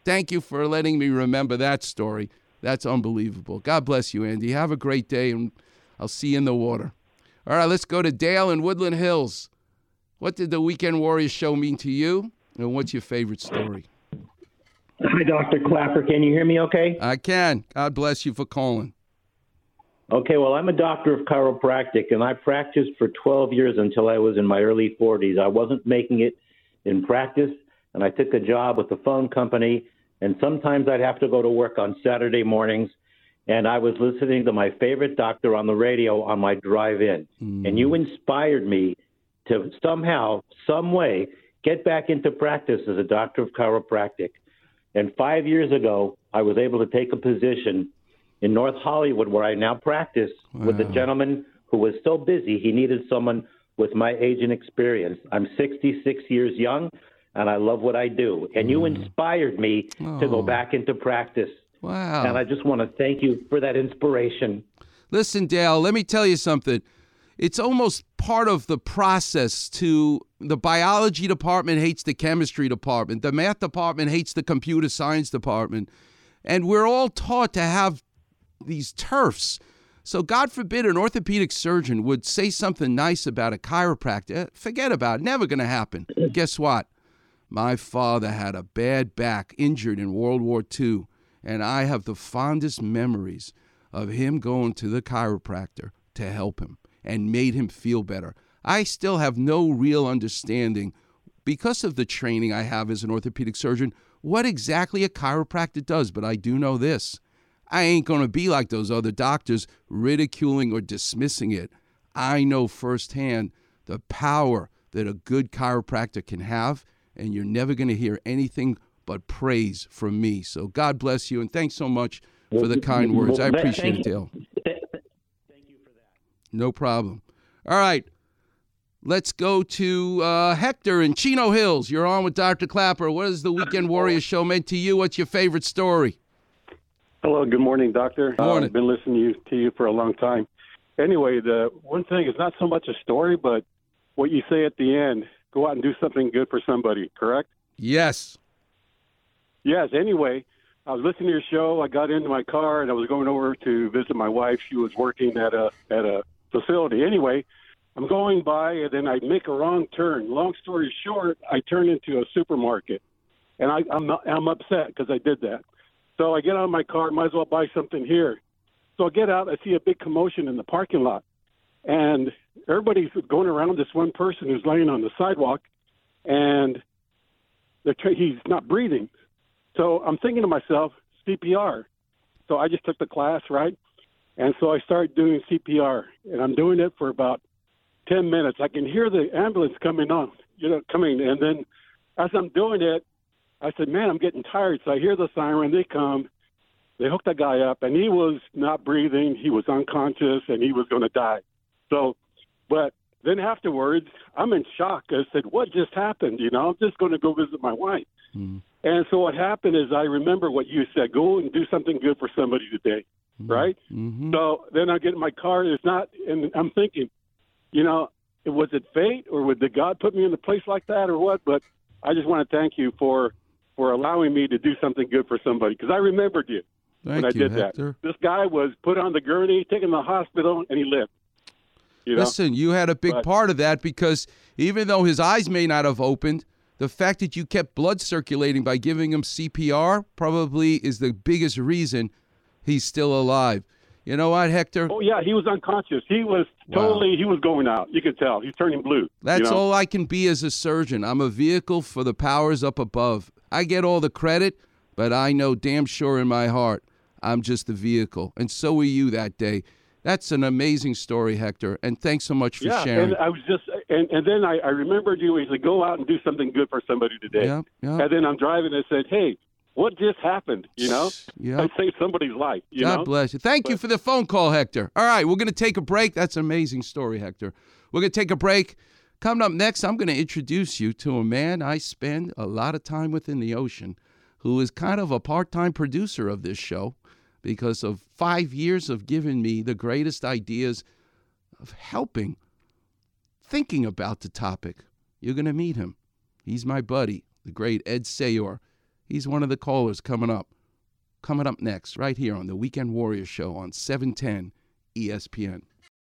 Thank you for letting me remember that story. That's unbelievable. God bless you, Andy. Have a great day, and I'll see you in the water. All right, let's go to Dale in Woodland Hills. What did the Weekend Warriors show mean to you, and what's your favorite story? Hi, Doctor Clapper. Can you hear me okay? I can. God bless you for calling. Okay, well, I'm a doctor of chiropractic, and I practiced for twelve years until I was in my early forties. I wasn't making it in practice, and I took a job with the phone company, and sometimes I'd have to go to work on Saturday mornings, and I was listening to my favorite doctor on the radio on my drive in. Mm. And you inspired me to somehow, some way, get back into practice as a doctor of chiropractic. And five years ago, I was able to take a position in North Hollywood, where I now practice, wow. with a gentleman who was so busy, he needed someone with my age and experience. I'm sixty-six years young, and I love what I do. And you inspired me oh. to go back into practice. Wow. And I just want to thank you for that inspiration. Listen, Dale, let me tell you something. It's almost part of the process to the biology department hates the chemistry department. The math department hates the computer science department. And we're all taught to have these turfs. So God forbid an orthopedic surgeon would say something nice about a chiropractor. Forget about it. Never going to happen. Guess what? My father had a bad back, injured in World War Two, and I have the fondest memories of him going to the chiropractor to help him and made him feel better. I still have no real understanding, because of the training I have as an orthopedic surgeon, what exactly a chiropractor does, but I do know this. I ain't going to be like those other doctors ridiculing or dismissing it. I know firsthand the power that a good chiropractor can have, and you're never going to hear anything but praise from me. So God bless you, and thanks so much for the kind words. I appreciate it, Dale. Thank you for that. No problem. All right. Let's go to uh, Hector in Chino Hills. You're on with Doctor Clapper. What has the Weekend Warriors show meant to you? What's your favorite story? Hello, good morning, Doctor. Good morning. Uh, I've been listening to you, to you for a long time. Anyway, the one thing is not so much a story, but what you say at the end, go out and do something good for somebody, correct? Yes. Yes, anyway, I was listening to your show. I got into my car, and I was going over to visit my wife. She was working at a at a facility. Anyway, I'm going by, and then I make a wrong turn. Long story short, I turn into a supermarket, and I, I'm not, I'm upset because I did that. So I get out of my car, might as well buy something here. So I get out, I see a big commotion in the parking lot, and everybody's going around this one person who's laying on the sidewalk, and they're tra- he's not breathing. So I'm thinking to myself, C P R. So I just took the class, right? And so I started doing C P R, and I'm doing it for about ten minutes. I can hear the ambulance coming on, you know, coming. And then as I'm doing it, I said, man, I'm getting tired. So I hear the siren. They come. They hooked that guy up, and he was not breathing. He was unconscious, and he was going to die. So, but then afterwards, I'm in shock. I said, what just happened? You know, I'm just going to go visit my wife. Mm. And so what happened is I remember what you said, go and do something good for somebody today, mm. right? Mm-hmm. So then I get in my car. It's not, and I'm thinking, you know, was it fate, or would the God put me in a place like that, or what? But I just want to thank you for, for allowing me to do something good for somebody, because I remembered you thank when I you, did Hector. that. This guy was put on the gurney, taken to the hospital, and he lived. You know? Listen, you had a big but, part of that, because even though his eyes may not have opened, the fact that you kept blood circulating by giving him C P R probably is the biggest reason he's still alive. You know what, Hector? Oh, yeah, he was unconscious. He was totally, wow. he was going out. You could tell. He's turning blue. That's you know? all I can be as a surgeon. I'm a vehicle for the powers up above. I get all the credit, but I know damn sure in my heart I'm just the vehicle. And so were you that day. That's an amazing story, Hector, and thanks so much for yeah, sharing. and I was just, and, and then I, I remembered you. He said, "Go out and do something good for somebody today." Yeah, yeah. And then I'm driving and I said, "Hey, what just happened?" You know, yeah. I saved somebody's life. You God know? bless you. Thank but, you for the phone call, Hector. All right, we're going to take a break. That's an amazing story, Hector. We're going to take a break. Coming up next, I'm going to introduce you to a man I spend a lot of time with in the ocean, who is kind of a part-time producer of this show, because of five years of giving me the greatest ideas of helping, thinking about the topic. You're going to meet him. He's my buddy, the great Ed Sayor. He's one of the callers coming up. Coming up next, right here on the Weekend Warrior Show on seven ten E S P N.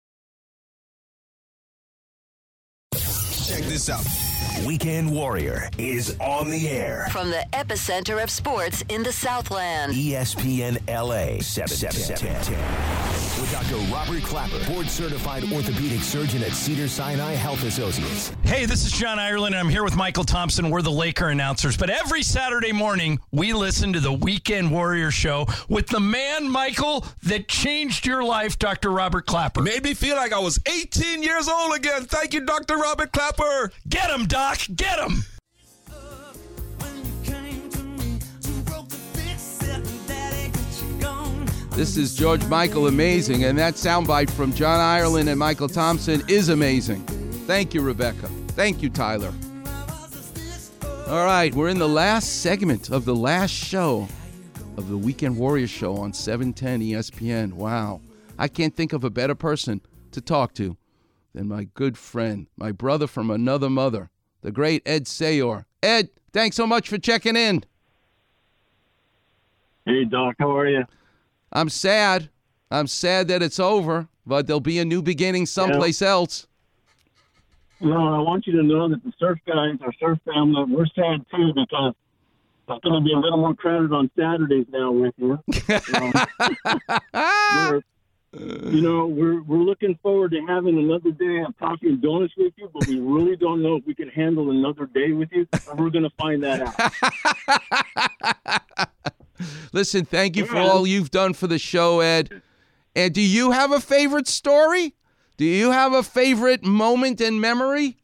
Check this out. Weekend Warrior is on the air. From the epicenter of sports in the Southland. E S P N L A seven ten. With Doctor Robert Clapper, board-certified orthopedic surgeon at Cedars-Sinai Health Associates. Hey, this is John Ireland, and I'm here with Michael Thompson. We're the Laker announcers. But every Saturday morning, we listen to the Weekend Warrior Show with the man, Michael, that changed your life, Doctor Robert Clapper. Made me feel like I was eighteen years old again. Thank you, Doctor Robert Clapper. Get him, Doc. Get him. This is George Michael Amazing, and that soundbite from John Ireland and Michael Thompson is amazing. Thank you, Rebecca. Thank you, Tyler. All right, we're in the last segment of the last show of the Weekend Warrior Show on seven ten E S P N. Wow. I can't think of a better person to talk to than my good friend, my brother from another mother, the great Ed Sayor. Ed, thanks so much for checking in. Hey, Doc, how are you? I'm sad. I'm sad that it's over, but there'll be a new beginning someplace yeah. else. No, I want you to know that the surf guys, our surf family, we're sad too because it's going to be a little more crowded on Saturdays now with you. um, we're, you know, we're we're looking forward to having another day of coffee and donuts with you, but we really don't know if we can handle another day with you. And we're going to find that out. Listen, thank you for all you've done for the show, Ed. And do you have a favorite story? Do you have a favorite moment in memory?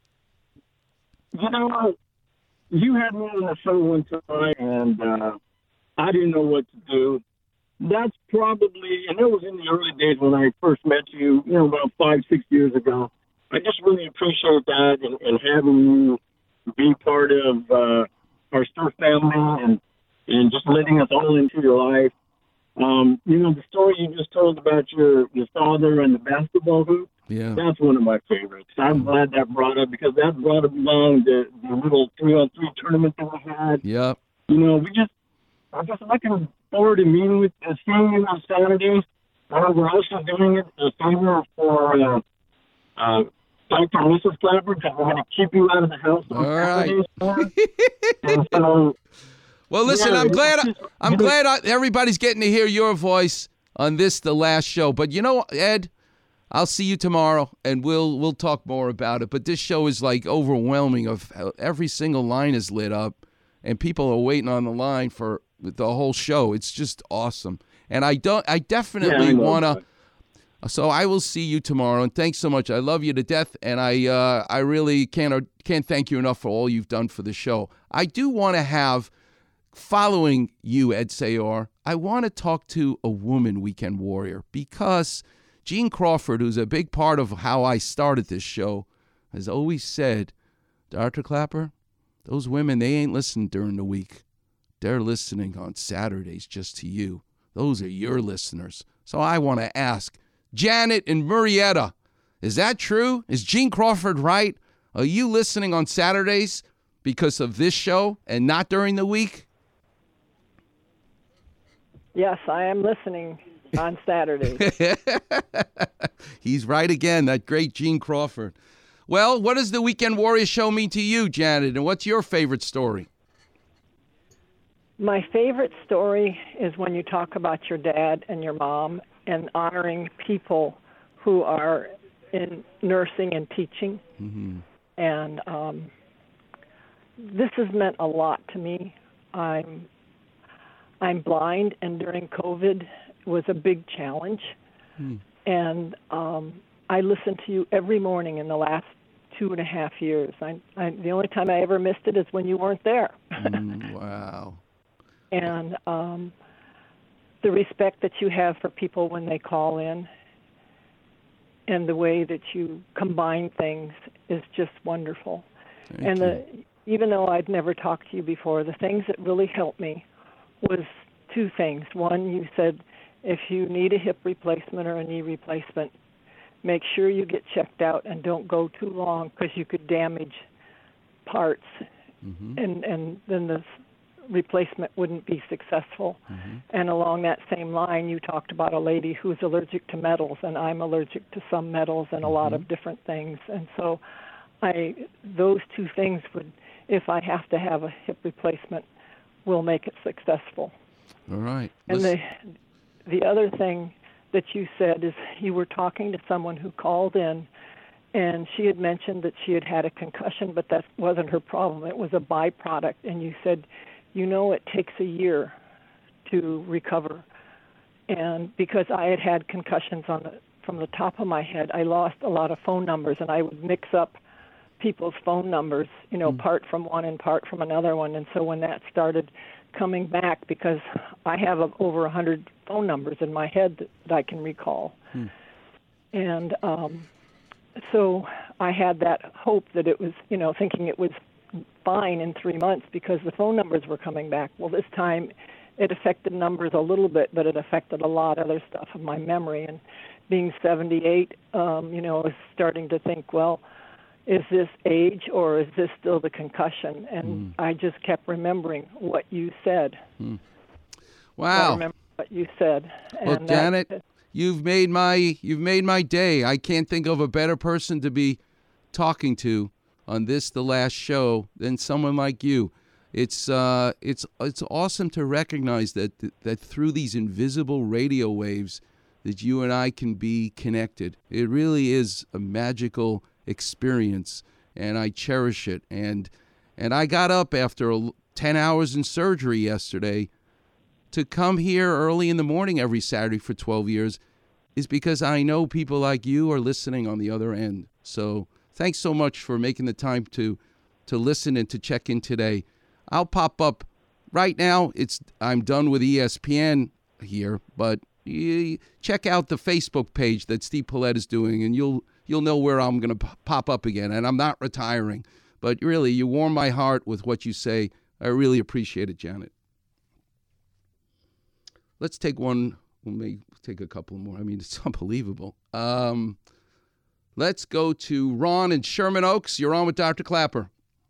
You know, you had me on the show one time, and uh, I didn't know what to do. That's probably, and it was in the early days when I first met you, you know, about five, six years ago. I just really appreciate that and, and having you be part of uh, our surf family and and just letting us all into your life. Um, you know, the story you just told about your, your father and the basketball hoop, yeah, that's one of my favorites. I'm glad that brought up because that brought along the, the little three-on-three tournament that we had. Yeah. You know, we just, I'm just looking forward to meeting with, uh, seeing you on Saturdays. Uh, we're also doing it a favor for uh, uh, Doctor and Missus Clapper because we're going to keep you out of the house on all Saturdays. Right. And so, well, listen, yeah, I'm glad I'm glad everybody's getting to hear your voice on this, the last show. But you know, Ed, I'll see you tomorrow, and we'll we'll talk more about it. But this show is like overwhelming. Of every single line is lit up, and people are waiting on the line for the whole show. It's just awesome, and I don't. I definitely yeah, I wanna. That. So I will see you tomorrow, and thanks so much. I love you to death, and I uh, I really can't can't thank you enough for all you've done for the show. I do want to have. Following you, Ed Sayor, I want to talk to a woman weekend warrior because Jean Crawford, who's a big part of how I started this show, has always said, Doctor Clapper, those women, they ain't listening during the week. They're listening on Saturdays just to you. Those are your listeners. So I want to ask, Janet and Murrieta, is that true? Is Jean Crawford right? Are you listening on Saturdays because of this show and not during the week? Yes, I am listening on Saturdays. He's right again, that great Jean Crawford. Well, what does the Weekend Warrior Show mean to you, Janet, and what's your favorite story? My favorite story is when you talk about your dad and your mom and honoring people who are in nursing and teaching. Mm-hmm. And um, this has meant a lot to me. I'm I'm blind, and during COVID was a big challenge. Hmm. And um, I listened to you every morning in the last two and a half years. I, I, the only time I ever missed it is when you weren't there. mm, wow. And um, the respect that you have for people when they call in and the way that you combine things is just wonderful. Thank and you. the, even though I'd never talked to you before, the things that really helped me was two things. One, you said if you need a hip replacement or a knee replacement, make sure you get checked out and don't go too long because you could damage parts. Mm-hmm. And, and then the replacement wouldn't be successful. Mm-hmm. And along that same line, you talked about a lady who's allergic to metals, and I'm allergic to some metals and a lot of different things. And so I those two things would, if I have to have a hip replacement, will make it successful. All right. And Listen. the the other thing that you said is you were talking to someone who called in, and she had mentioned that she had had a concussion, but that wasn't her problem. It was a byproduct. And you said, you know, it takes a year to recover. And because I had had concussions on the, from the top of my head, I lost a lot of phone numbers, and I would mix up people's phone numbers, you know, mm. part from one and part from another one. And so when that started coming back, because I have a, over one hundred phone numbers in my head that, that I can recall. Mm. And um, so I had that hope that it was, you know, thinking it was fine in three months because the phone numbers were coming back. Well, this time it affected numbers a little bit, but it affected a lot of other stuff of my memory. And being seventy-eight, um, you know, I was starting to think, well, is this age or is this still the concussion? And mm. I just kept remembering what you said. Mm. Wow. I remember what you said. Well, and Janet, that, you've made my you've made my day. I can't think of a better person to be talking to on this, the last show, than someone like you. It's uh, it's it's awesome to recognize that that through these invisible radio waves, that you and I can be connected. It really is a magical experience, and I cherish it. And and I got up after ten hours in surgery yesterday to come here early in the morning every Saturday for twelve years is because I know people like you are listening on the other end. So thanks so much for making the time to to listen and to check in today. I'll pop up right now. It's I'm done with E S P N here, but you check out the Facebook page that Steve Paulette is doing, and you'll you'll know where I'm going to pop up again. And I'm not retiring, but really, you warm my heart with what you say. I really appreciate it, Janet. Let's take one. We may take a couple more. I mean, it's unbelievable. Um, let's go to Ron in Sherman Oaks. You're on with Doctor Clapper.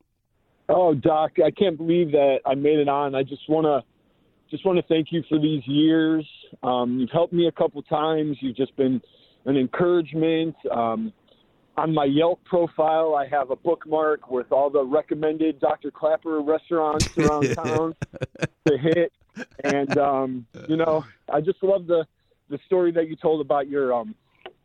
Oh, Doc, I can't believe that I made it on. I just want to just want to thank you for these years. Um, you've helped me a couple times. You've just been an encouragement. Um, on my Yelp profile, I have a bookmark with all the recommended Doctor Clapper restaurants around town to hit. And, um, you know, I just love the, the story that you told about your, um,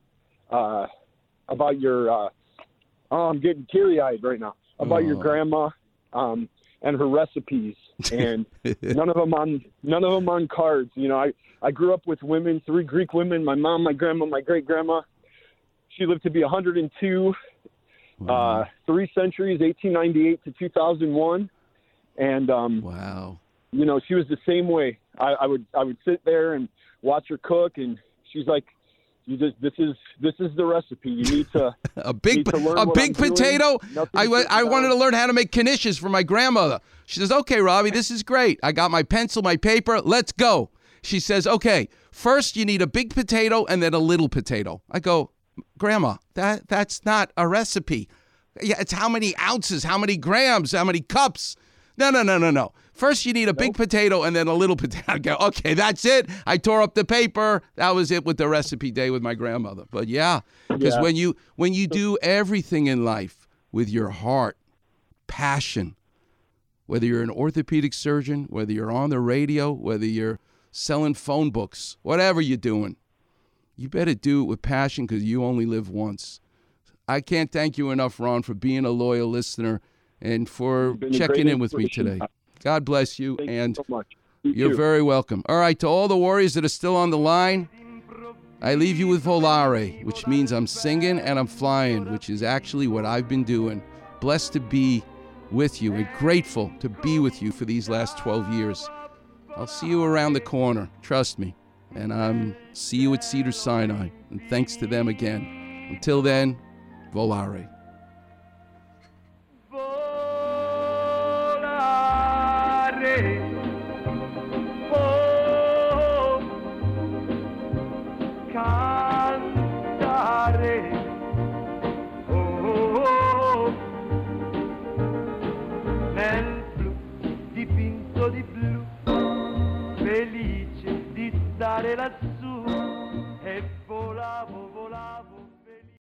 uh, about your, uh, oh, I'm getting teary-eyed right now, about oh. your grandma, um, and her recipes, and none of them on, none of them on cards. You know, I, I grew up with women, three Greek women, my mom, my grandma, my great-grandma. She lived to be one hundred two, wow. uh, three centuries, eighteen ninety-eight to two thousand one. And, um, wow. you know, she was the same way. I, I would I would sit there and watch her cook, and she's like, "You just this is this is the recipe. You need to a big need to learn a what big I'm potato." Doing. I, I wanted to learn how to make knishes for my grandmother. She says, "Okay, Robbie, this is great. I got my pencil, my paper. Let's go." She says, "Okay, first you need a big potato and then a little potato." I go, "Grandma, that that's not a recipe. Yeah, it's how many ounces, how many grams, how many cups." No, no, no, no, no. First, you need a big potato and then a little potato. I go, okay, that's it. I tore up the paper. That was it with the recipe day with my grandmother. But yeah, because Yeah. when you when you do everything in life with your heart, passion, whether you're an orthopedic surgeon, whether you're on the radio, whether you're selling phone books, whatever you're doing, you better do it with passion because you only live once. I can't thank you enough, Ron, for being a loyal listener and for been a checking great in with me inspiration. today. God bless you, Thank you and so much. You you're too. very welcome. All right, to all the warriors that are still on the line, I leave you with Volare, which means I'm singing and I'm flying, which is actually what I've been doing. Blessed to be with you and grateful to be with you for these last twelve years. I'll see you around the corner, trust me. And I'm see you at Cedar Sinai. And thanks to them again. Until then, Volare. Volare.